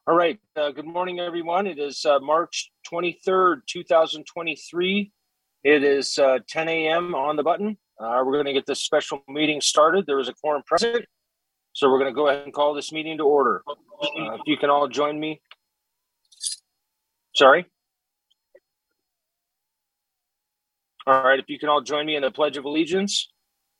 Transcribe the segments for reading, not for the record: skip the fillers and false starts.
All right. Good morning, everyone. It is March 23rd, 2023. It is 10 a.m. on the button. We're going to get this special meeting started. There is a quorum present, so we're going to go ahead and call this meeting to order. If you can all join me. Sorry. All right. If you can all join me in the Pledge of Allegiance.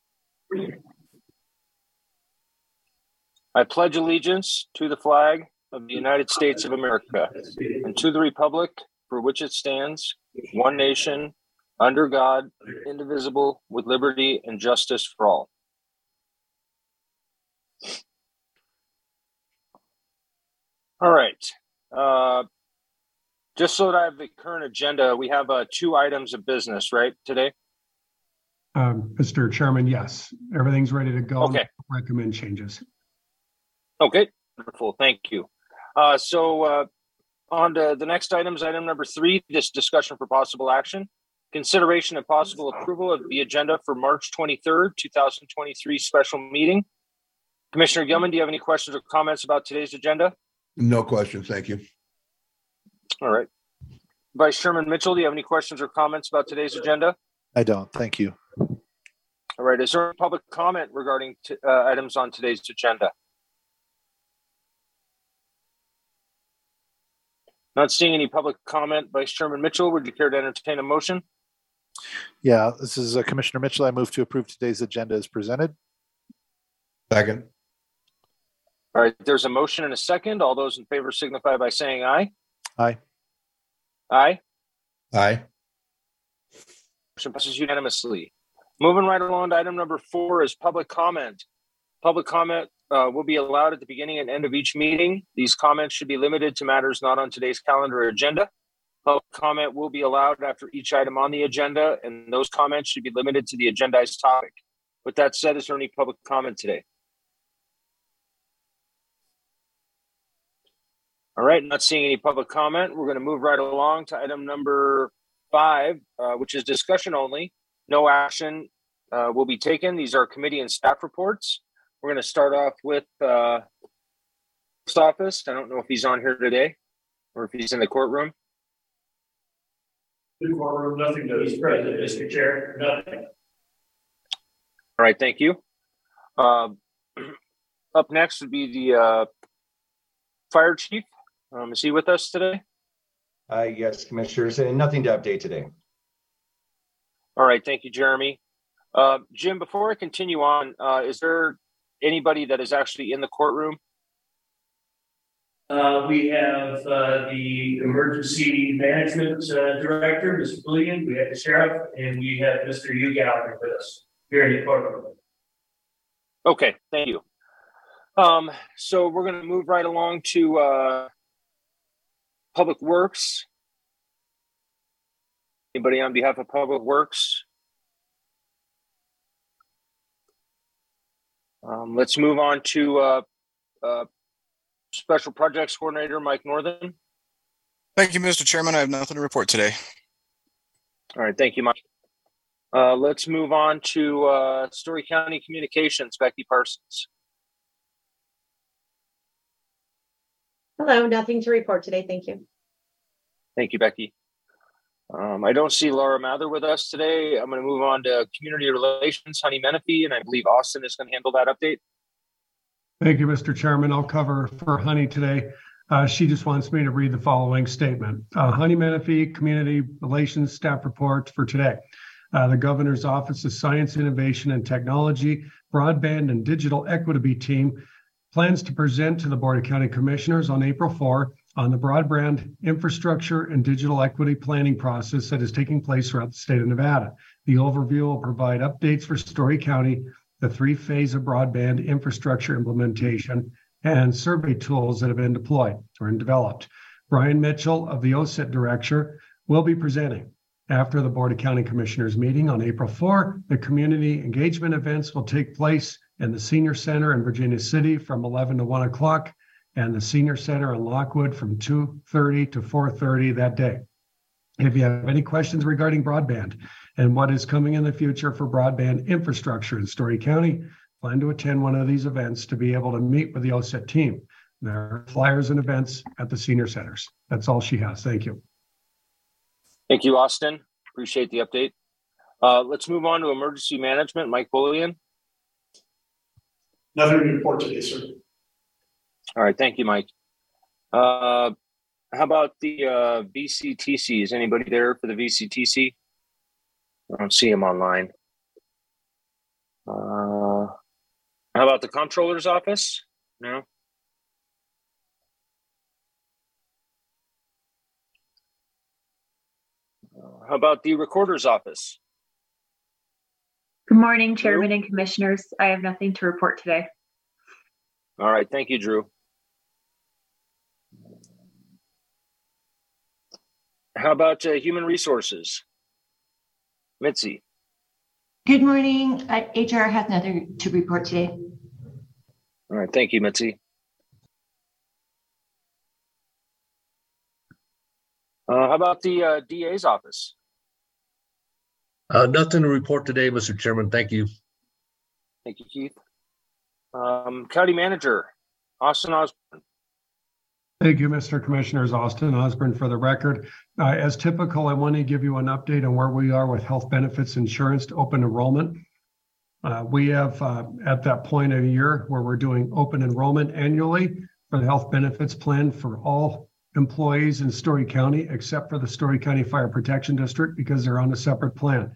I pledge allegiance to the flag of the United States of America and to the republic for which it stands, one nation, under God, indivisible, with liberty and justice for all. All right. Just so that I have the current agenda, we have 2 items of business, right, today? Mr. Chairman, yes. Everything's ready to go. Okay. Recommend changes. Okay, wonderful. Thank you. So on to the next items, item number 3, this discussion for possible action. Consideration and possible approval of the agenda for March 23rd, 2023 special meeting. Commissioner Gilman, do you have any questions or comments about today's agenda? No questions, thank you. All right. Vice Chairman Mitchell, do you have any questions or comments about today's agenda? I don't, thank you. All right. Is there a public comment regarding items on today's agenda? Not seeing any public comment. Vice Chairman Mitchell, would you care to entertain a motion? Yeah, this is Commissioner Mitchell. I move to approve today's agenda as presented. Second. All right, there's a motion and a second. All those in favor signify by saying aye. Aye. Aye. Aye. Motion passes unanimously. Moving right along to item number 4 is public comment. Public comment will be allowed at the beginning and end of each meeting. These comments should be limited to matters not on today's calendar or agenda. Public comment will be allowed after each item on the agenda, and those comments should be limited to the agendized topic. With that said, is there any public comment today? All right, not seeing any public comment. We're going to move right along to item number 5, which is discussion only. No action will be taken. These are committee and staff reports. We're going to start off with post office. I don't know if he's on here today or if he's in the courtroom. The courtroom, nothing to his present, Mr. Chair, nothing. All right, thank you. Up next would be the fire chief. Is he with us today? Yes, Commissioners, and nothing to update today. All right, thank you, Jeremy. Jim, before I continue on, is there anybody that is actually in the courtroom? We have the emergency management director, Mr. Bullion. We have the sheriff, and we have Mr. Hugh Gallagher with us here in the courtroom. Okay, thank you. So we're going to move right along to Public Works. Anybody on behalf of Public Works? Let's move on to Special Projects Coordinator, Mike Northern. Thank you, Mr. Chairman. I have nothing to report today. All right, thank you, Mike. Let's move on to Story County Communications, Becky Parsons. Hello, nothing to report today. Thank you. Thank you, Becky. I don't see Laura Mather with us today. I'm going to move on to Community Relations, Honey Menifee, and I believe Austin is going to handle that update. Thank you, Mr. Chairman. I'll cover for Honey today. She just wants me to read the following statement. Honey Menifee, Community Relations Staff Report for today. The Governor's Office of Science, Innovation, and Technology, Broadband and Digital Equity Team plans to present to the Board of County Commissioners on April 4 on the broadband infrastructure and digital equity planning process that is taking place throughout the state of Nevada. The overview will provide updates for Story County, the 3-phase of broadband infrastructure implementation, and survey tools that have been deployed or developed. Brian Mitchell of the OSET Director will be presenting. After the Board of County Commissioners meeting on April 4, the community engagement events will take place in the Senior Center in Virginia City from 11 to 1 o'clock and the Senior Center in Lockwood from 2:30 to 4:30 that day. If you have any questions regarding broadband and what is coming in the future for broadband infrastructure in Story County, plan to attend one of these events to be able to meet with the OSET team. There are flyers and events at the senior centers. That's all she has. Thank you. Thank you, Austin. Appreciate the update. Let's move on to emergency management. Mike Bullion. Nothing to report today, sir. All right. Thank you, Mike. How about the VCTC? Is anybody there for the VCTC? I don't see him online. How about the comptroller's office? No. How about the recorder's office? Good morning, Chairman and Commissioners. I have nothing to report today. All right. Thank you, Drew. How about human resources? Mitzi. Good morning. HR has nothing to report today. All right. Thank you, Mitzi. How about the DA's office? Nothing to report today, Mr. Chairman. Thank you. Thank you, Keith. County Manager, Austin Osborne. Thank you, Mr. Commissioners. Austin Osborne for the record. As typical, I want to give you an update on where we are with health benefits insurance to open enrollment. We have at that point of the year where we're doing open enrollment annually for the health benefits plan for all employees in Story County, except for the Story County Fire Protection District, because they're on a separate plan.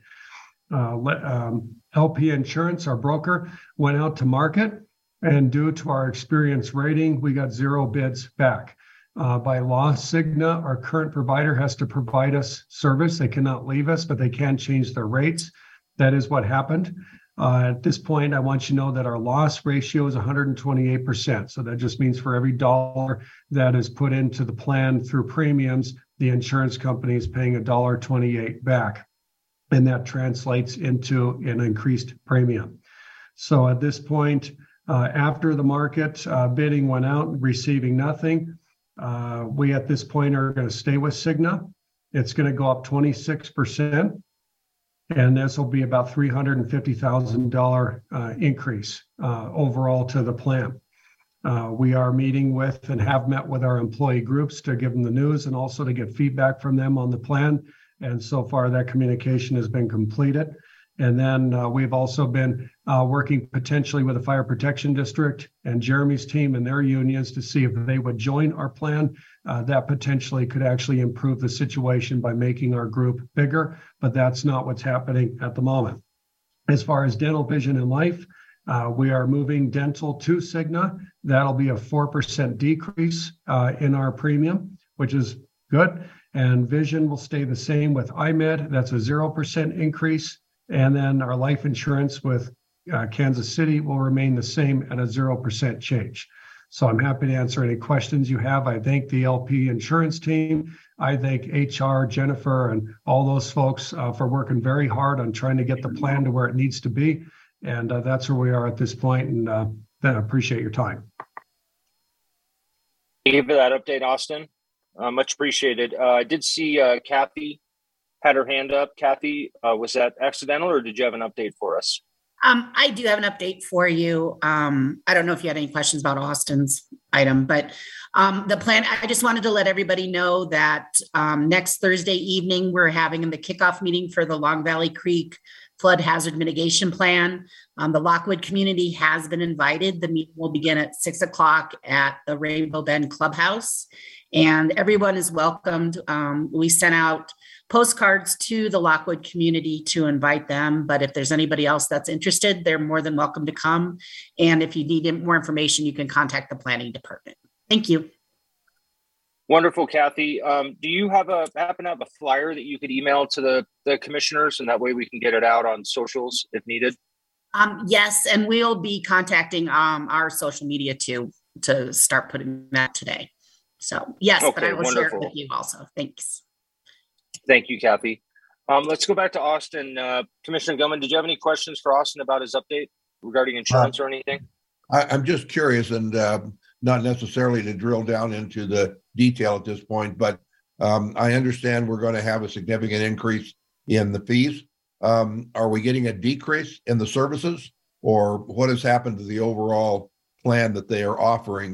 LP Insurance, our broker, went out to market, and due to our experience rating, we got 0 bids back. By law, Cigna, our current provider, has to provide us service. They cannot leave us, but they can change their rates. That is what happened. At this point, I want you to know that our loss ratio is 128%. So that just means for every dollar that is put into the plan through premiums, the insurance company is paying $1.28 back. And that translates into an increased premium. So at this point, after the market bidding went out, receiving nothing, we at this point are going to stay with Cigna. It's going to go up 26%. And this will be about $350,000 increase overall to the plan. We are meeting with and have met with our employee groups to give them the news and also to get feedback from them on the plan. And so far that communication has been completed. And then we've also been working potentially with the Fire Protection District and Jeremy's team and their unions to see if they would join our plan. That potentially could actually improve the situation by making our group bigger, but that's not what's happening at the moment. As far as dental, vision, and life, we are moving dental to Cigna. That'll be a 4% decrease in our premium, which is good. And vision will stay the same with IMED. That's a 0% increase. And then our life insurance with Kansas City will remain the same at a 0% change. So I'm happy to answer any questions you have. I thank the LP insurance team. I thank HR, Jennifer, and all those folks for working very hard on trying to get the plan to where it needs to be. And that's where we are at this point. And then I appreciate your time. Thank you for that update, Austin. Much appreciated. I did see Kathy had her hand up. Kathy, was that accidental or did you have an update for us? I do have an update for you. I don't know if you had any questions about Austin's item, but the plan, I just wanted to let everybody know that next Thursday evening, we're having the kickoff meeting for the Long Valley Creek Flood Hazard Mitigation Plan. The Lockwood community has been invited. The meeting will begin at 6 o'clock at the Rainbow Bend Clubhouse, and everyone is welcomed. We sent out postcards to the Lockwood community to invite them. But if there's anybody else that's interested, they're more than welcome to come. And if you need more information, you can contact the planning department. Thank you. Wonderful, Kathy. Do you happen to have a flyer that you could email to the commissioners, and that way we can get it out on socials if needed? Yes, and we'll be contacting our social media too to start putting that today. So yes, okay, but I will share it with you also. Thanks. Thank you, Kathy. Let's go back to Austin. Commissioner Gilman, did you have any questions for Austin about his update regarding insurance or anything? I'm just curious, and not necessarily to drill down into the detail at this point, but I understand we're going to have a significant increase in the fees. Are we getting a decrease in the services, or what has happened to the overall plan that they are offering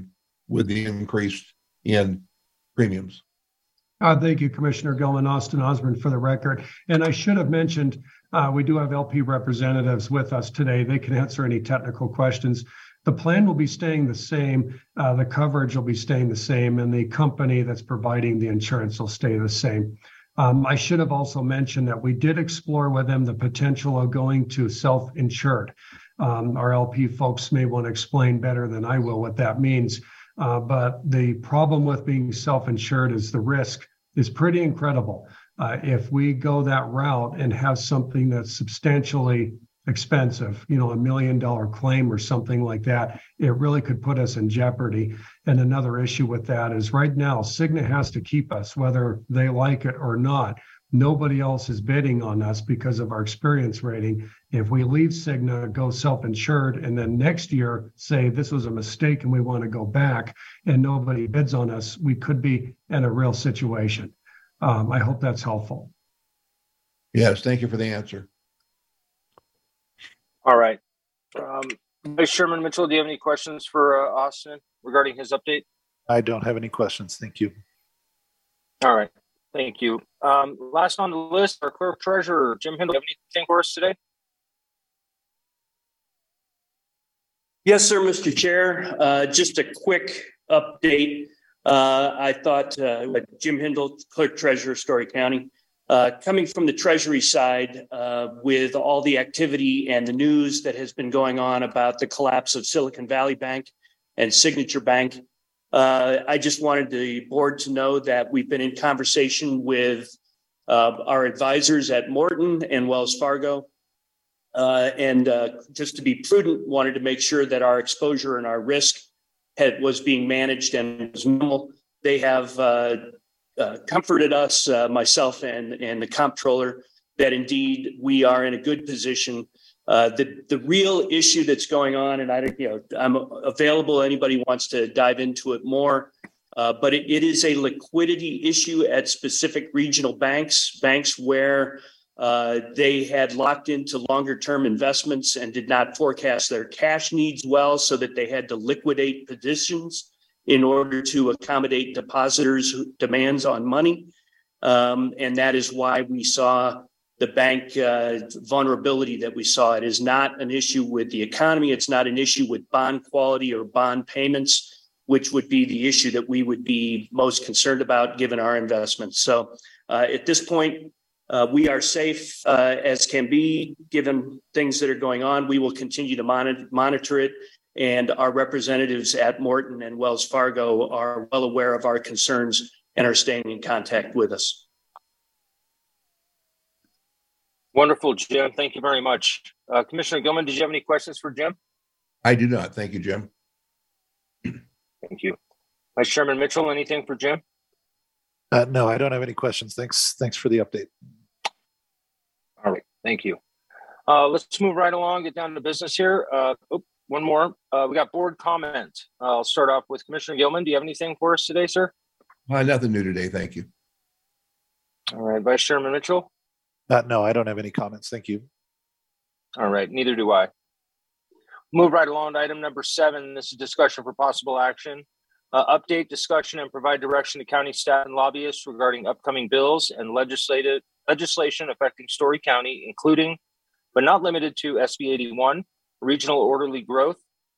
with the increase in premiums. Thank you, Commissioner Gilman. Austin Osborne for the record. And I should have mentioned, we do have LP representatives with us today. They can answer any technical questions. The plan will be staying the same. The coverage will be staying the same, and the company that's providing the insurance will stay the same. I should have also mentioned that we did explore with them the potential of going to self-insured. Our LP folks may want to explain better than I will what that means. But the problem with being self-insured is the risk is pretty incredible. If we go that route and have something that's substantially expensive, $1 million claim or something like that, it really could put us in jeopardy. And another issue with that is right now, Cigna has to keep us, whether they like it or not. Nobody else is bidding on us because of our experience rating. If we leave Cigna, go self-insured, and then next year say this was a mistake and we want to go back and nobody bids on us, we could be in a real situation. I hope that's helpful. Yes, thank you for the answer. All right. Vice Chairman Mitchell, do you have any questions for Austin regarding his update? I don't have any questions. Thank you. All right. Thank you. Last on the list, our clerk treasurer, Jim Hindle. Do you have anything for us today? Yes, sir, Mr. Chair. Just a quick update. I thought Jim Hindle, clerk treasurer, Story County. Coming from the Treasury side, with all the activity and the news that has been going on about the collapse of Silicon Valley Bank and Signature Bank, I just wanted the board to know that we've been in conversation with our advisors at Morton and Wells Fargo. And just to be prudent, wanted to make sure that our exposure and our risk was being managed and was minimal. They have comforted us, myself and the comptroller, that indeed we are in a good position. The real issue that's going on, and I'm available. Anybody wants to dive into it more, but it is a liquidity issue at specific regional banks where they had locked into longer-term investments and did not forecast their cash needs well, so that they had to liquidate positions in order to accommodate depositors' demands on money. And that is why we saw the bank vulnerability that we saw. It is not an issue with the economy. It's not an issue with bond quality or bond payments, which would be the issue that we would be most concerned about given our investments. So at this point, we are safe as can be given things that are going on. We will continue to monitor it. And our representatives at Morton and Wells Fargo are well aware of our concerns and are staying in contact with us. Wonderful, Jim. Thank you very much. Commissioner Gilman, did you have any questions for Jim? I do not. Thank you, Jim. Thank you. Vice Chairman Mitchell, anything for Jim? No, I don't have any questions. Thanks for the update. All right. Thank you. Let's move right along, get down to business here. One more. We got board comment. I'll start off with Commissioner Gilman. Do you have anything for us today, sir? Nothing new today. Thank you. All right. Vice Chairman Mitchell? No, I don't have any comments. Thank you. All right. Neither do I. Move right along to item number 7. This is discussion for possible action. Update, discussion, and provide direction to county staff and lobbyists regarding upcoming bills and legislation affecting Story County, including, but not limited to, SB 81, regional orderly growth,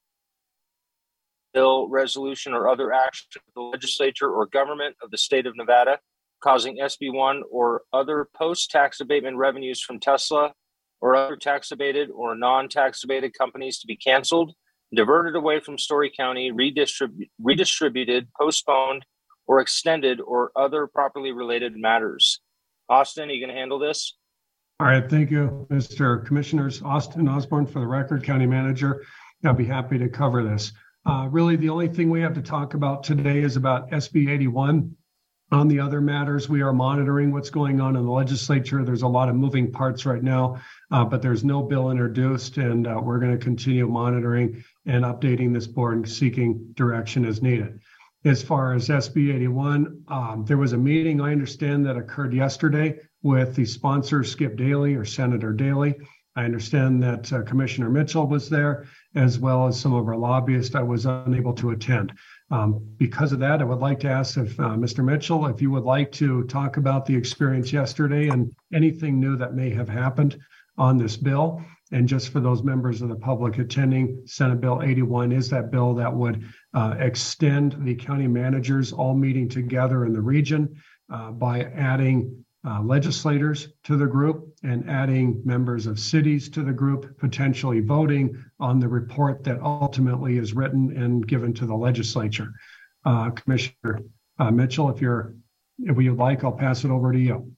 bill, resolution, or other action of the legislature or government of the state of Nevada causing SB 1 or other post-tax abatement revenues from Tesla or other tax abated or non-tax abated companies to be canceled, diverted away from Story County, redistributed, postponed, or extended, or other properly related matters. Austin, are you going to handle this? All right, thank you, Mr. Commissioners. Austin Osborne for the record, County Manager. I'll be happy to cover this. Really, the only thing we have to talk about today is about SB 81. On the other matters, we are monitoring what's going on in the legislature. There's a lot of moving parts right now, but there's no bill introduced, and we're going to continue monitoring and updating this board and seeking direction as needed. As far as SB 81, there was a meeting, I understand, that occurred yesterday with the sponsor, Skip Daly or Senator Daly. I understand that Commissioner Mitchell was there, as well as some of our lobbyists. I was unable to attend. Because of that, I would like to ask if Mr. Mitchell, if you would like to talk about the experience yesterday and anything new that may have happened on this bill. And just for those members of the public attending, Senate Bill 81 is that bill that would extend the county managers all meeting together in the region by adding legislators to the group and adding members of cities to the group, potentially voting on the report that ultimately is written and given to the legislature. Commissioner Mitchell, if you'd like, I'll pass it over to you.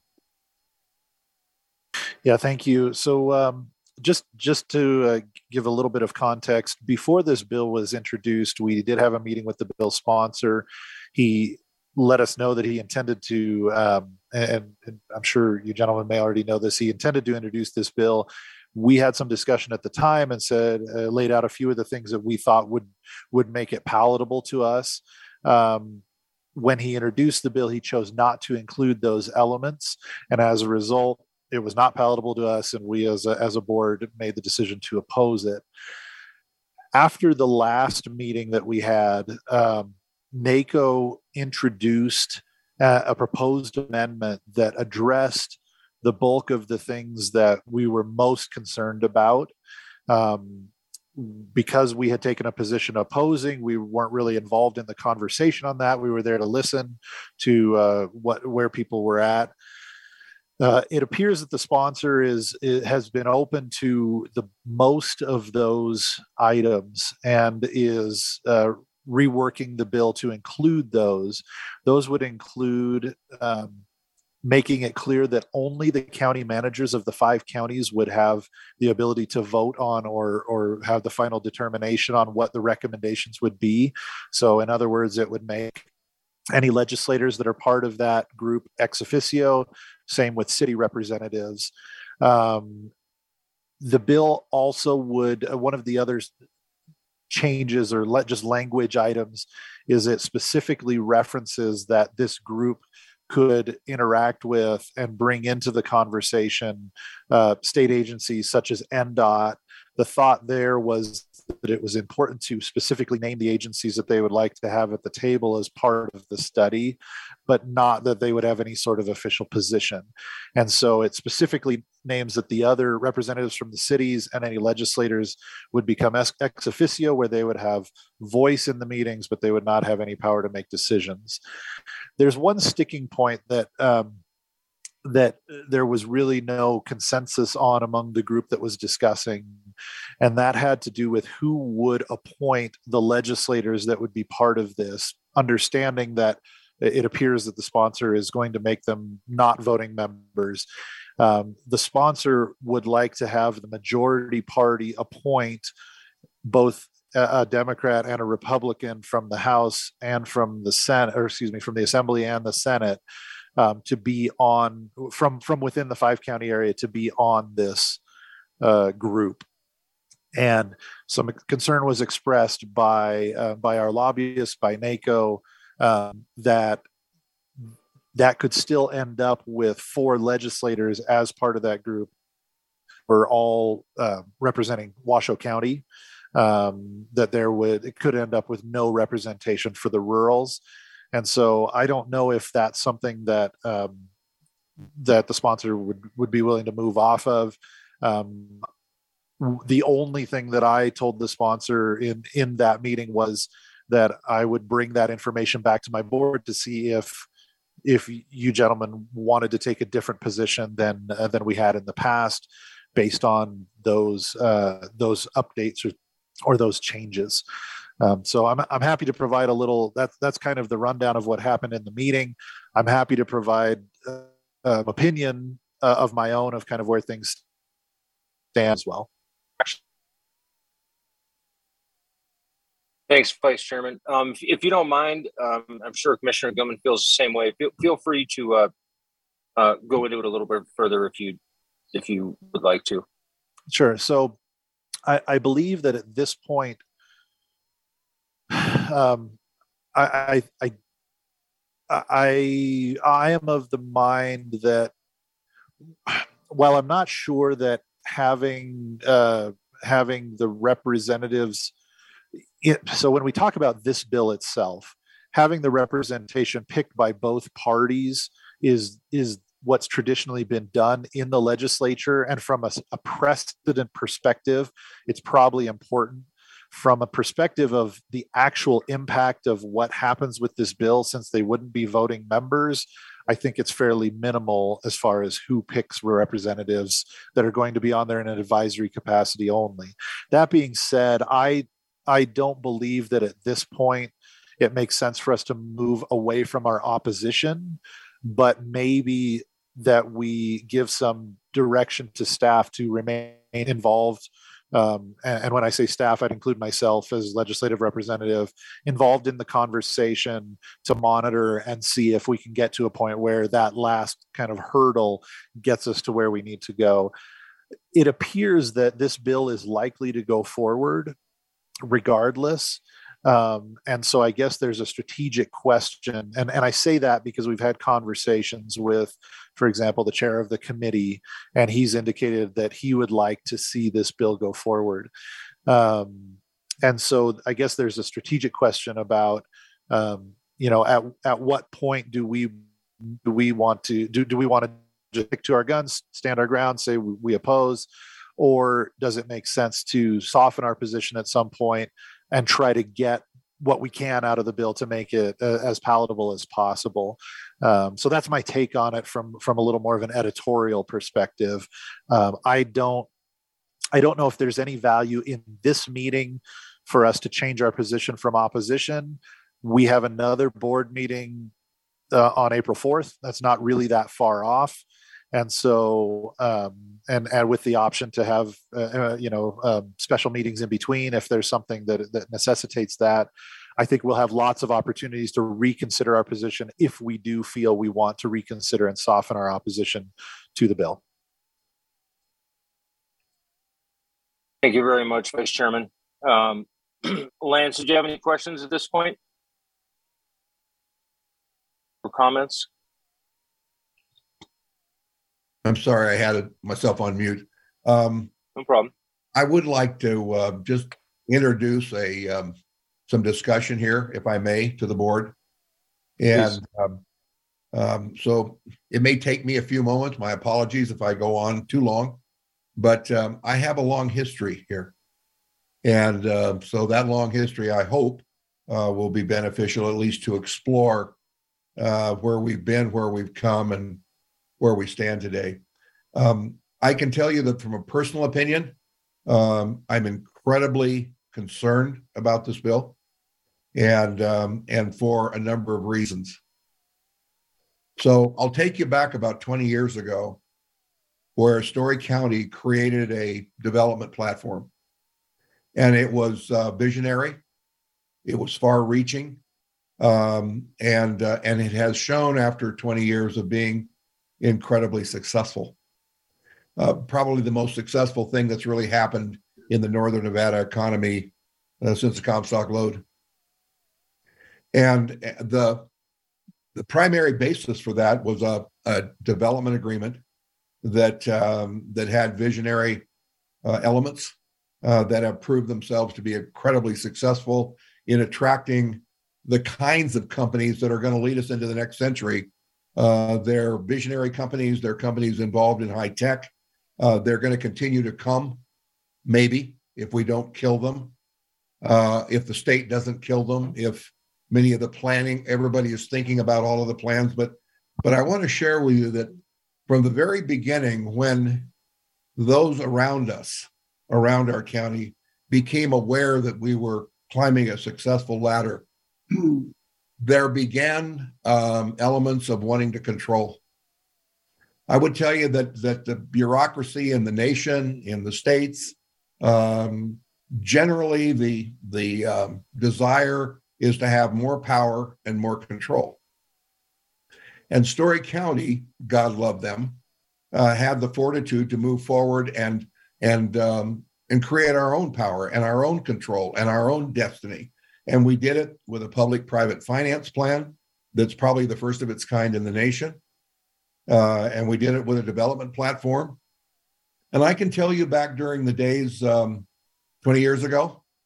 Yeah, thank you. So just to give a little bit of context, before this bill was introduced, we did have a meeting with the bill sponsor. He let us know that he intended to, and I'm sure you gentlemen may already know this, he intended to introduce this bill. We had some discussion at the time and said, laid out a few of the things that we thought would make it palatable to us. When he introduced the bill, he chose not to include those elements. And as a result, it was not palatable to us, and we as a board made the decision to oppose it. After the last meeting that we had, NACO introduced a proposed amendment that addressed the bulk of the things that we were most concerned about. Because we had taken a position opposing, we weren't really involved in the conversation on that. We were there to listen to where people were at. It appears that the sponsor has been open to the most of those items and is reworking the bill to include those. Those would include making it clear that only the county managers of the 5 counties would have the ability to vote on or have the final determination on what the recommendations would be. So in other words, it would make any legislators that are part of that group ex officio, same with city representatives. The bill also would, one of the other changes or just language items is it specifically references that this group could interact with and bring into the conversation state agencies such as NDOT. The thought there was that it was important to specifically name the agencies that they would like to have at the table as part of the study, but not that they would have any sort of official position. And so it specifically names that the other representatives from the cities and any legislators would become ex officio, where they would have voice in the meetings, but they would not have any power to make decisions. There's one sticking point that that there was really no consensus on among the group that was discussing, and that had to do with who would appoint the legislators that would be part of this, understanding that it appears that the sponsor is going to make them not voting members. The sponsor would like to have the majority party appoint both a Democrat and a Republican from the House and from the Senate, or excuse me, from the Assembly and the Senate, to be on from within the 5 county area to be on this group. And some concern was expressed by our lobbyists, by NACO, that could still end up with 4 legislators as part of that group, or all representing Washoe County. It could end up with no representation for the rurals. And so I don't know if that's something that that the sponsor would be willing to move off of. The only thing that I told the sponsor in that meeting was that I would bring that information back to my board to see if you gentlemen wanted to take a different position than we had in the past, based on those updates or those changes. So I'm happy to provide a little. That's kind of the rundown of what happened in the meeting. I'm happy to provide opinion of my own of kind of where things stand as well. Thanks, Vice Chairman. If you don't mind, I'm sure Commissioner Gilman feels the same way. Feel free to go into it a little bit further if you would like to. Sure. So I believe that at this point, I am of the mind that while I'm not sure that having the representatives So when we talk about this bill itself, having the representation picked by both parties is what's traditionally been done in the legislature. And from a precedent perspective, it's probably important. From a perspective of the actual impact of what happens with this bill, since they wouldn't be voting members, I think it's fairly minimal as far as who picks representatives that are going to be on there in an advisory capacity only. That being said, I don't believe that at this point it makes sense for us to move away from our opposition, but maybe that we give some direction to staff to remain involved. And when I say staff, I'd include myself as legislative representative involved in the conversation to monitor and see if we can get to a point where that last kind of hurdle gets us to where we need to go. It appears that this bill is likely to go forward regardless. And so I guess there's a strategic question. And I say that because we've had conversations with, for example, the chair of the committee, and he's indicated that he would like to see this bill go forward. And so I guess there's a strategic question about, at what point do we want to just stick to our guns, stand our ground, say we oppose, or does it make sense to soften our position at some point and try to get what we can out of the bill to make it as palatable as possible? So that's my take on it from a little more of an editorial perspective. I don't know if there's any value in this meeting for us to change our position from opposition. We have another board meeting on April 4th. That's not really that far off. And so, and with the option to have, special meetings in between, if there's something that necessitates that, I think we'll have lots of opportunities to reconsider our position if we do feel we want to reconsider and soften our opposition to the bill. Thank you very much, Vice Chairman. Lance, did you have any questions at this point or comments? I'm sorry, I had myself on mute. No problem. I would like to just introduce some discussion here, if I may, to the board. And so it may take me a few moments. My apologies if I go on too long, but I have a long history here. And so that long history, I hope, will be beneficial, at least to explore where we've been, where we've come, and where we stand today. I can tell you that from a personal opinion, I'm incredibly concerned about this bill, and for a number of reasons. So I'll take you back about 20 years ago, where Story County created a development platform, and it was visionary, it was far-reaching, and it has shown after 20 years of being incredibly successful. Probably the most successful thing that's really happened in the Northern Nevada economy since the Comstock Lode. And the primary basis for that was a development agreement that had visionary elements that have proved themselves to be incredibly successful in attracting the kinds of companies that are going to lead us into the next century. They're visionary companies. They're companies involved in high tech. They're going to continue to come, maybe, if we don't kill them, if the state doesn't kill them, if many of the planning, everybody is thinking about all of the plans. But I want to share with you that from the very beginning, when those around us, around our county, became aware that we were climbing a successful ladder, there began elements of wanting to control. I would tell you that the bureaucracy in the nation, in the states, generally the desire is to have more power and more control. And Story County, God love them, had the fortitude to move forward and create our own power and our own control and our own destiny. And we did it with a public-private finance plan that's probably the first of its kind in the nation. And we did it with a development platform. And I can tell you back during the days 20 years ago,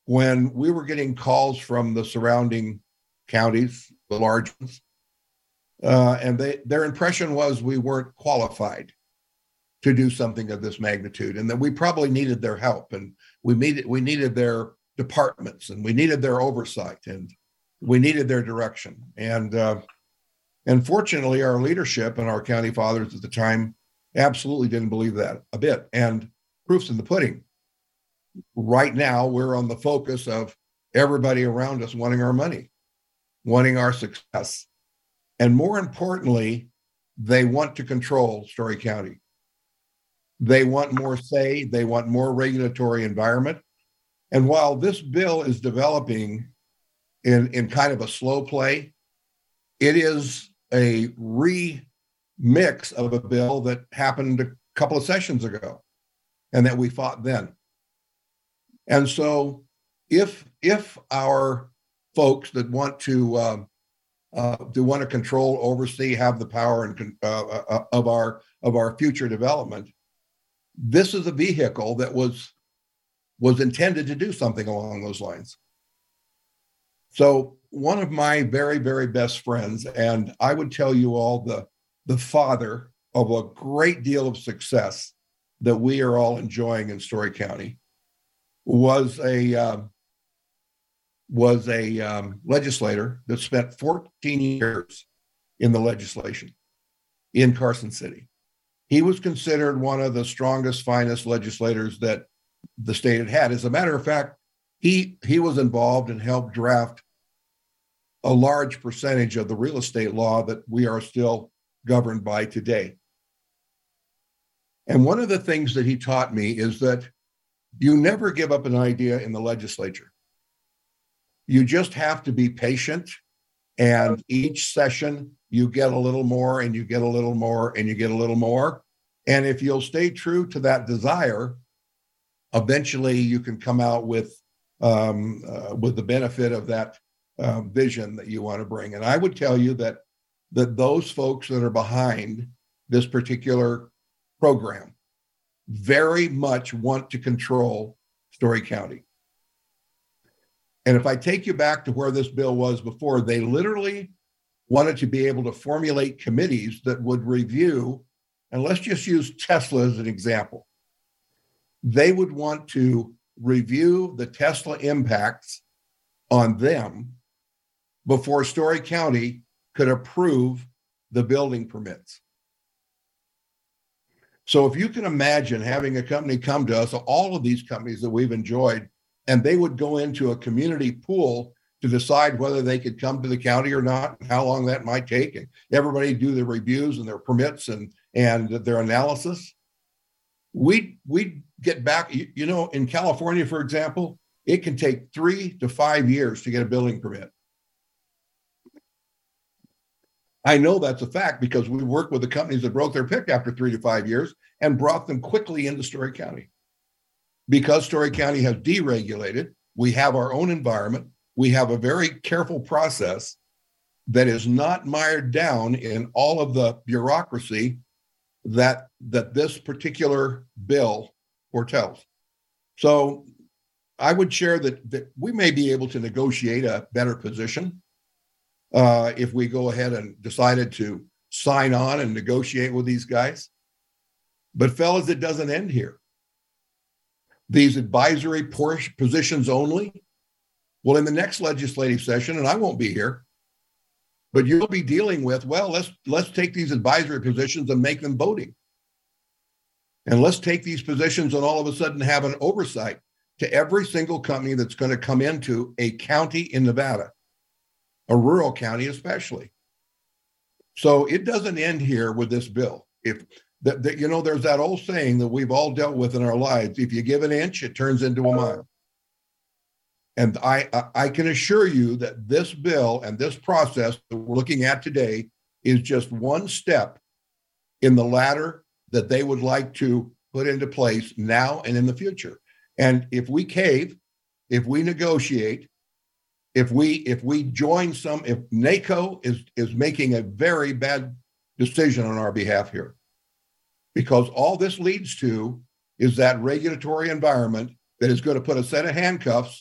when we were getting calls from the surrounding counties, the large ones, and their impression was we weren't qualified to do something of this magnitude, and that we probably needed their help, and we needed their departments, and we needed their oversight, and we needed their direction. And fortunately, our leadership and our county fathers at the time absolutely didn't believe that a bit. And proof's in the pudding. Right now, we're on the focus of everybody around us wanting our money, wanting our success. And more importantly, they want to control Story County. They want more say, they want more regulatory environment. And while this bill is developing in kind of a slow play, it is a remix of a bill that happened a couple of sessions ago and that we fought then. And so if our folks that want to control, oversee, have the power and of our future development, this is a vehicle that was intended to do something along those lines. So one of my very, very best friends, and I would tell you all the father of a great deal of success that we are all enjoying in Story County, was a legislator that spent 14 years in the legislation in Carson City. He was considered one of the strongest, finest legislators that the state had had. As a matter of fact, he was involved and helped draft a large percentage of the real estate law that we are still governed by today. And one of the things that he taught me is that you never give up an idea in the legislature. You just have to be patient, and each session you get a little more and you get a little more and you get a little more. And if you'll stay true to that desire, eventually you can come out with the benefit of that vision that you want to bring. And I would tell you that those folks that are behind this particular program very much want to control Story County. And if I take you back to where this bill was before, they literally wanted to be able to formulate committees that would review, and let's just use Tesla as an example. They would want to review the Tesla impacts on them before Story County could approve the building permits. So if you can imagine having a company come to us, all of these companies that we've enjoyed, and they would go into a community pool to decide whether they could come to the county or not, and how long that might take, and everybody do their reviews and their permits and their analysis. We get back, in California, for example, it can take 3 to 5 years to get a building permit. I know that's a fact because we worked with the companies that broke their pick after 3 to 5 years and brought them quickly into Story County. Because Story County has deregulated, we have our own environment. We have a very careful process that is not mired down in all of the bureaucracy that this particular bill foretells. So I would share that we may be able to negotiate a better position if we go ahead and decided to sign on and negotiate with these guys. But fellas, it doesn't end here. These advisory positions only, well, in the next legislative session, and I won't be here, but you'll be dealing with, well, let's take these advisory positions and make them voting. And let's take these positions and all of a sudden have an oversight to every single company that's going to come into a county in Nevada, a rural county especially. So it doesn't end here with this bill. There's that old saying that we've all dealt with in our lives: if you give an inch, it turns into a mile. And I can assure you that this bill and this process that we're looking at today is just one step in the ladder that they would like to put into place now and in the future. And if we cave, if we negotiate, if we join if NACO is making a very bad decision on our behalf here, because all this leads to is that regulatory environment that is going to put a set of handcuffs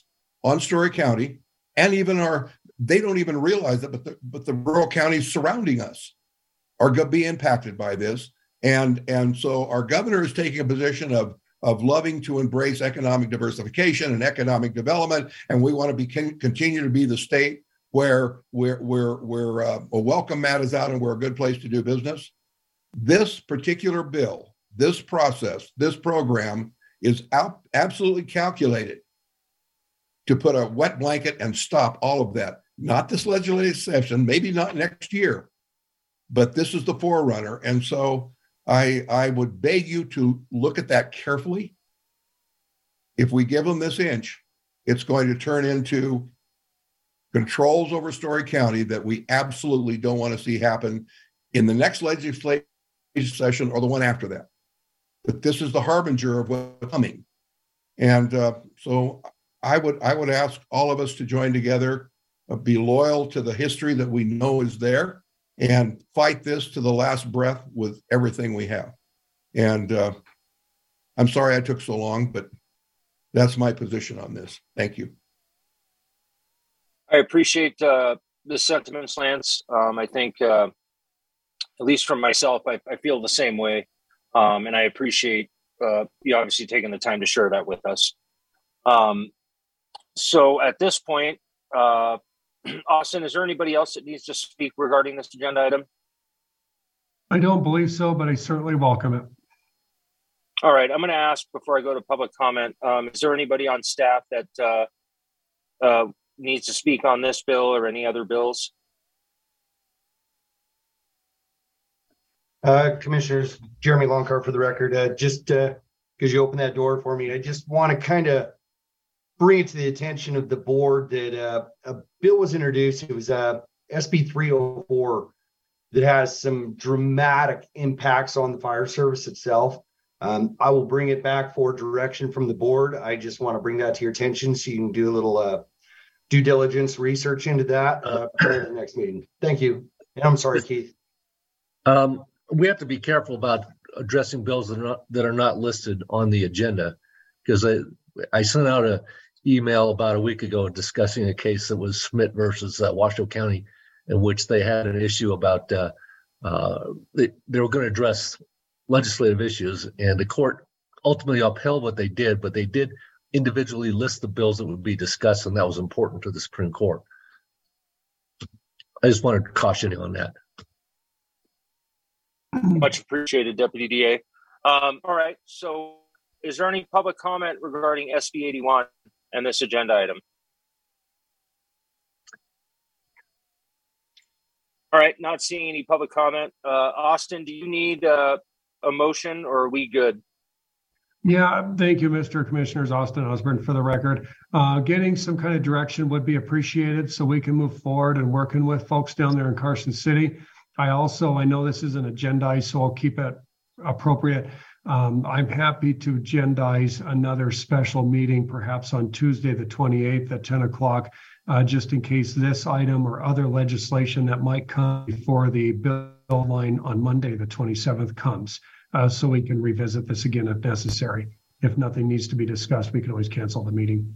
on Story County, and even they don't even realize it, but the rural counties surrounding us are going to be impacted by this. And so our governor is taking a position of loving to embrace economic diversification and economic development, and we want to continue to be the state where a welcome mat is out and we're a good place to do business. This particular bill, this process, this program is absolutely calculated to put a wet blanket and stop all of that. Not this legislative session, maybe not next year, but this is the forerunner. And so I would beg you to look at that carefully. If we give them this inch, it's going to turn into controls over Story County that we absolutely don't want to see happen in the next legislative session or the one after that. But this is the harbinger of what's coming. And so I would ask all of us to join together, be loyal to the history that we know is there, and fight this to the last breath with everything we have. And I'm sorry I took so long, but that's my position on this. Thank you. I appreciate the sentiments, Lance. I think, at least from myself, I feel the same way. And I appreciate you obviously taking the time to share that with us. So at this point, Austin, is there anybody else that needs to speak regarding this agenda item? I don't believe so, but I certainly welcome it. All right, I'm going to ask before I go to public comment, is there anybody on staff that needs to speak on this bill or any other bills? Commissioners, Jeremy Longcar for the record. Just because you opened that door for me, I just want to kind of bring it to the attention of the board that a bill was introduced. It was SB 304 that has some dramatic impacts on the fire service itself. I will bring it back for direction from the board. I just want to bring that to your attention so you can do a little due diligence research into that for the next meeting. Thank you. And I'm sorry, Keith. We have to be careful about addressing bills that are not listed on the agenda, because I sent out an email about a week ago discussing a case that was Schmidt versus Washoe County, in which they had an issue about they were going to address legislative issues, and the court ultimately upheld what they did, but they did individually list the bills that would be discussed, and that was important to the Supreme Court. I just wanted to caution you on that. Much appreciated, Deputy DA. All right, so is there any public comment regarding SB 81 and this agenda item? All right, not seeing any public comment. Austin, do you need a motion, or are we good? Yeah, thank you, Mr. Commissioners. Austin Osborne for the record. Getting some kind of direction would be appreciated so we can move forward and working with folks down there in Carson City. I know this is an agenda, so I'll keep it appropriate. I'm happy to agendize another special meeting, perhaps on Tuesday, the 28th at 10 o'clock, just in case this item or other legislation that might come before the bill line on Monday, the 27th comes, so we can revisit this again if necessary. If nothing needs to be discussed, we can always cancel the meeting.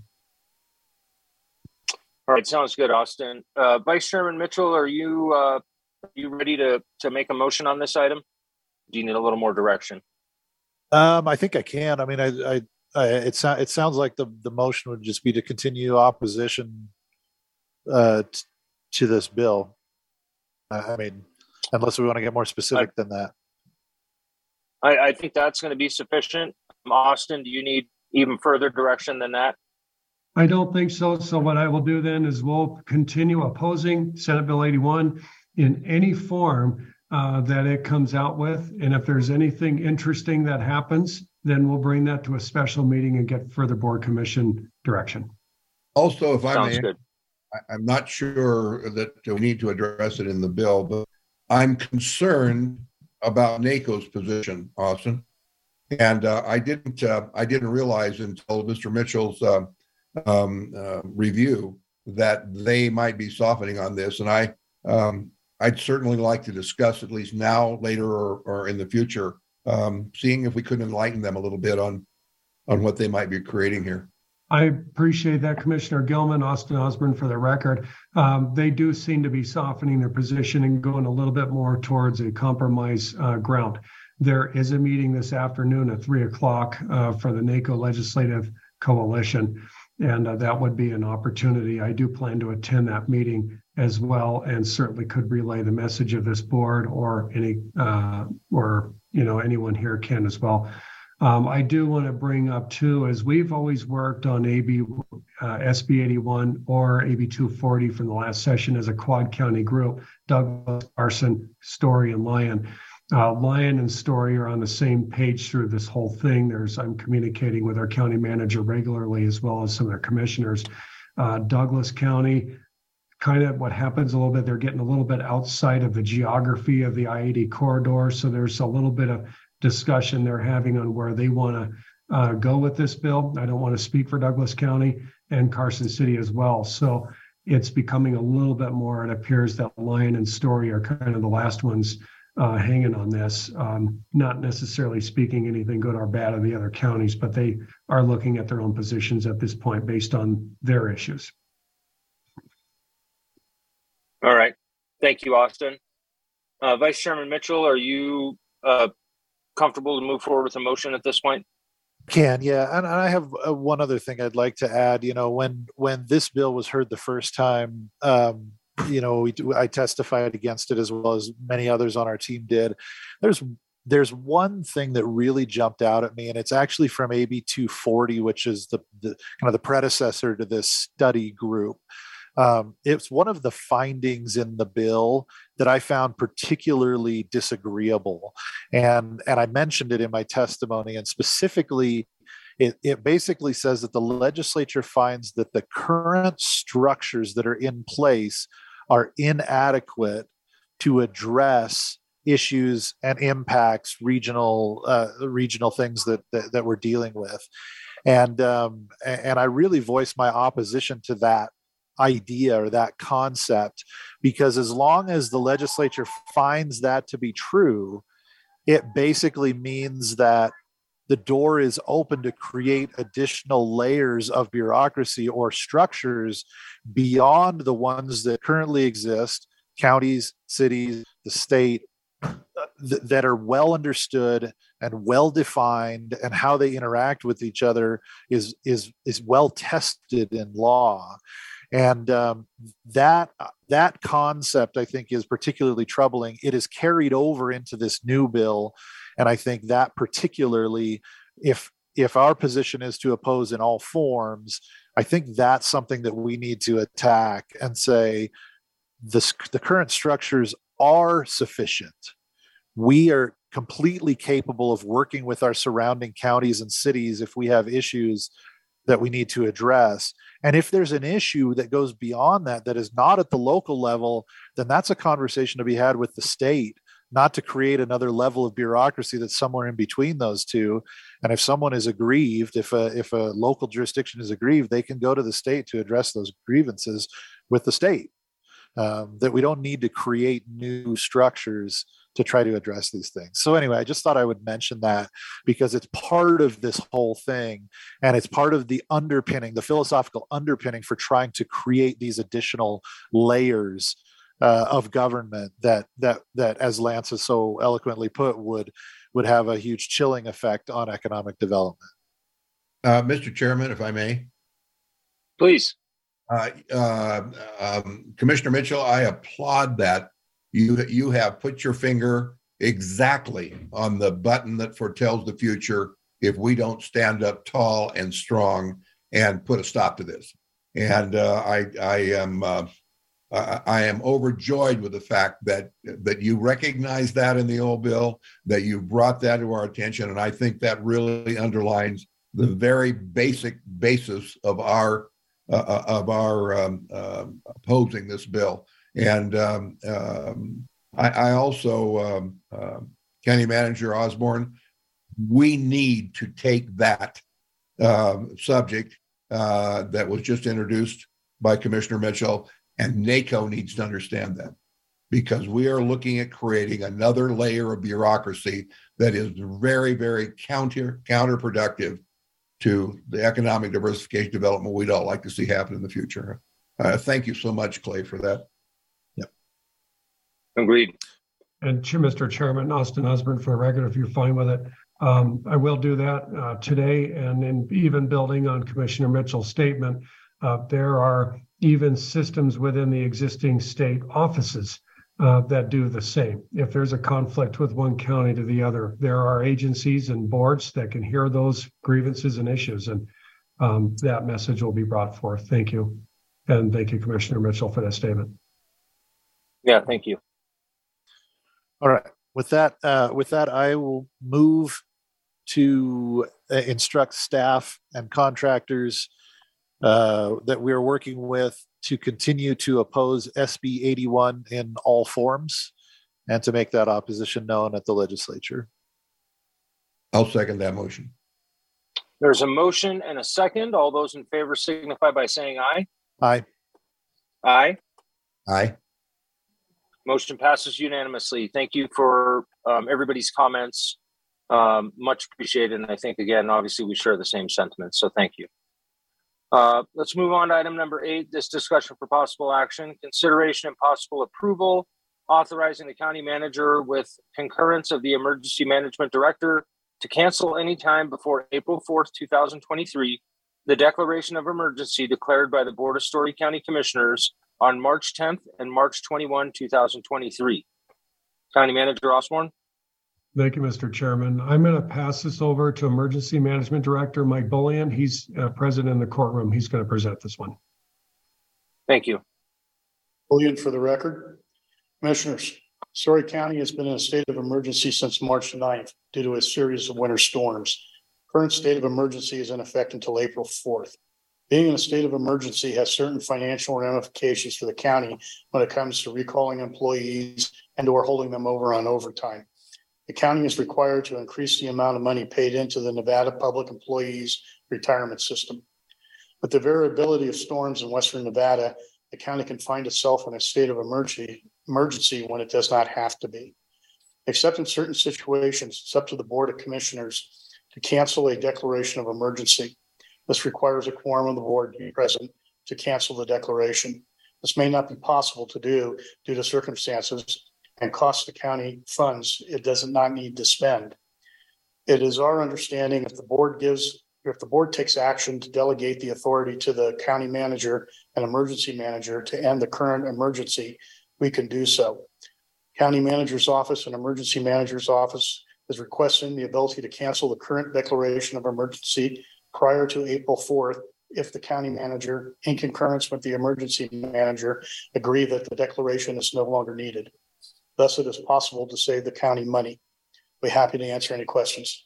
All right, sounds good, Austin. Vice Chairman Mitchell, are you ready to make a motion on this item? Do you need a little more direction? I think I can. I mean, it sounds like the motion would just be to continue opposition to this bill. I mean, unless we want to get more specific than that. I think that's going to be sufficient. Austin, do you need even further direction than that? I don't think so. So what I will do then is we'll continue opposing Senate Bill 81 in any form that it comes out with. And if there's anything interesting that happens, then we'll bring that to a special meeting and get further board commission direction. Also, if I may, I'm not sure that we need to address it in the bill, but I'm concerned about NACO's position, Austin. And I didn't realize until Mr. Mitchell's review that they might be softening on this. And I'd certainly like to discuss, at least now, later, or in the future, seeing if we could enlighten them a little bit on what they might be creating here. I appreciate that, Commissioner Gilman, Austin Osborne, for the record. They do seem to be softening their position and going a little bit more towards a compromise ground. There is a meeting this afternoon at 3:00 for the NACO Legislative Coalition, and that would be an opportunity. I do plan to attend that meeting as well, and certainly could relay the message of this board, or anyone here can as well. I do want to bring up too, as we've always worked on SB 81 or AB 240 from the last session as a quad county group, Douglas, Carson, Story, and Lyon. Lyon and Story are on the same page through this whole thing. I'm communicating with our county manager regularly, as well as some of their commissioners. Douglas County, kind of what happens a little bit, they're getting a little bit outside of the geography of the I-80 corridor. So there's a little bit of discussion they're having on where they want to go with this bill. I don't want to speak for Douglas County and Carson City as well. So it's becoming a little bit more, it appears that Lyon and Story are kind of the last ones hanging on this, not necessarily speaking anything good or bad of the other counties, but they are looking at their own positions at this point based on their issues. All right. Thank you, Austin. Vice Chairman Mitchell, are you comfortable to move forward with a motion at this point? Yeah. And I have one other thing I'd like to add. When this bill was heard the first time, I testified against it as well as many others on our team did. There's one thing that really jumped out at me, and it's actually from AB 240, which is the kind of the predecessor to this study group. It's one of the findings in the bill that I found particularly disagreeable. And I mentioned it in my testimony, and specifically, it basically says that the legislature finds that the current structures that are in place are inadequate to address issues and impacts regional things that we're dealing with. And I really voiced my opposition to that idea or that concept, because as long as the legislature finds that to be true, it basically means that the door is open to create additional layers of bureaucracy or structures beyond the ones that currently exist, counties, cities, the state, that are well understood and well defined, and how they interact with each other is well tested in law. And that concept, I think, is particularly troubling. It is carried over into this new bill, and I think that particularly, if our position is to oppose in all forms, I think that's something that we need to attack and say the current structures are sufficient. We are completely capable of working with our surrounding counties and cities if we have issues that we need to address. And if there's an issue that goes beyond that is not at the local level, then that's a conversation to be had with the state, not to create another level of bureaucracy that's somewhere in between those two. And if someone is aggrieved, if a local jurisdiction is aggrieved, they can go to the state to address those grievances with the state. That we don't need to create new structures to try to address these things. So anyway, I just thought I would mention that because it's part of this whole thing, and it's part of the underpinning, the philosophical underpinning for trying to create these additional layers of government that, as Lance has so eloquently put, would have a huge chilling effect on economic development. Mr. Chairman, if I may. Please. Commissioner Mitchell, I applaud that. You have put your finger exactly on the button that foretells the future if we don't stand up tall and strong and put a stop to this. And I am overjoyed with the fact that you recognize that in the old bill, that you brought that to our attention, and I think that really underlines the very basic basis of our opposing this bill. And I also, County Manager Osborne, we need to take that subject that was just introduced by Commissioner Mitchell, and NACO needs to understand that, because we are looking at creating another layer of bureaucracy that is very, very counterproductive to the economic diversification development we'd all like to see happen in the future. Thank you so much, Clay, for that. Yep. Agreed. And Mr. Chairman, Austin Osborne, for the record, if you're fine with it, I will do that today. And in even building on Commissioner Mitchell's statement, there are even systems within the existing state offices that do the same. If there's a conflict with one county to the other, there are agencies and boards that can hear those grievances and issues, and that message will be brought forth. Thank you. And thank you, Commissioner Mitchell, for that statement. Yeah, thank you. All right. With that, I will move to instruct staff and contractors that we are working with to continue to oppose SB 81 in all forms and to make that opposition known at the legislature. I'll second that motion. There's a motion and a second. All those in favor signify by saying aye. Aye. Aye. Aye. Motion passes unanimously. Thank you for everybody's comments. Much appreciated. And I think, again, obviously we share the same sentiments. So thank you. Let's move on to item number 8, this discussion for possible action, consideration and possible approval, authorizing the county manager with concurrence of the emergency management director to cancel any time before April 4th, 2023, the declaration of emergency declared by the Board of Story County Commissioners on March 10th and March 21, 2023. County Manager Osborne. Thank you, Mr. Chairman. I'm going to pass this over to Emergency Management Director Mike Bullion. He's present in the courtroom. He's going to present this one. Thank you. Bullion for the record. Commissioners, Story County has been in a state of emergency since March 9th due to a series of winter storms. Current state of emergency is in effect until April 4th. Being in a state of emergency has certain financial ramifications for the county when it comes to recalling employees and or holding them over on overtime. The county is required to increase the amount of money paid into the Nevada Public Employees Retirement System. With the variability of storms in Western Nevada, the county can find itself in a state of emergency when it does not have to be. Except in certain situations, it's up to the Board of Commissioners to cancel a declaration of emergency. This requires a quorum of the board to be present to cancel the declaration. This may not be possible to do due to circumstances and cost the county funds it does not need to spend. It is our understanding if the board takes action to delegate the authority to the county manager and emergency manager to end the current emergency, we can do so. County manager's office and emergency manager's office is requesting the ability to cancel the current declaration of emergency prior to April 4th if the county manager, in concurrence with the emergency manager, agree that the declaration is no longer needed. Thus, it is possible to save the county money. We're happy to answer any questions.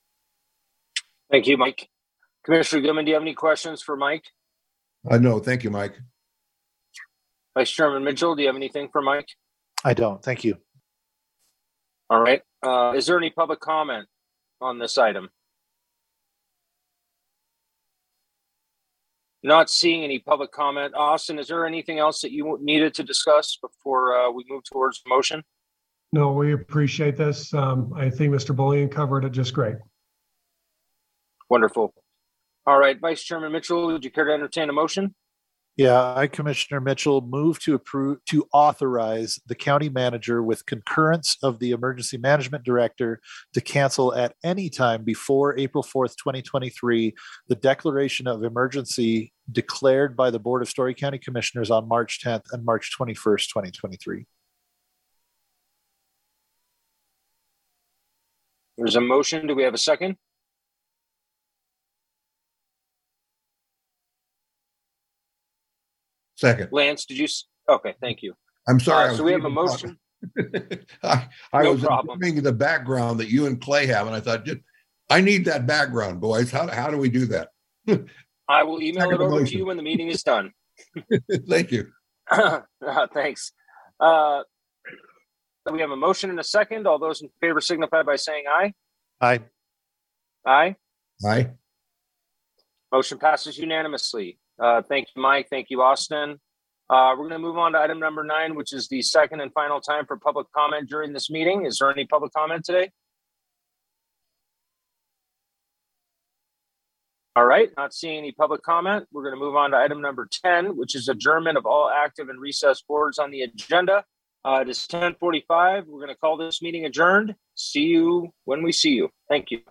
Thank you, Mike. Commissioner Goodman, do you have any questions for Mike? No, thank you, Mike. Vice Chairman Mitchell, do you have anything for Mike? I don't. Thank you. All right. Is there any public comment on this item? Not seeing any public comment. Austin, is there anything else that you needed to discuss before we move towards motion? No, we appreciate this. I think Mr. Bullion covered it just great. Wonderful. All right, Vice Chairman Mitchell, would you care to entertain a motion? Yeah, I, Commissioner Mitchell, move to authorize the county manager with concurrence of the emergency management director to cancel at any time before April 4th, 2023, the declaration of emergency declared by the Board of Story County Commissioners on March 10th and March 21st, 2023. There's a motion. Do we have a second? Second. Lance, did you? Okay, thank you. I'm sorry. So we have a motion. I No was problem. thinking the background that you and Clay have, and I thought, I need that background, boys. How do we do that? I will email Second it over motion. to you when the meeting is done. Thank you. Thanks. We have a motion and a second. All those in favor signify by saying aye. Aye. Aye. Aye. Motion passes unanimously. Thank you, Mike. Thank you, Austin. We're going to move on to item number 9, which is the second and final time for public comment during this meeting. Is there any public comment today? All right, not seeing any public comment. We're going to move on to item number 10, which is adjournment of all active and recessed boards on the agenda. It is 10:45. We're going to call this meeting adjourned. See you when we see you. Thank you.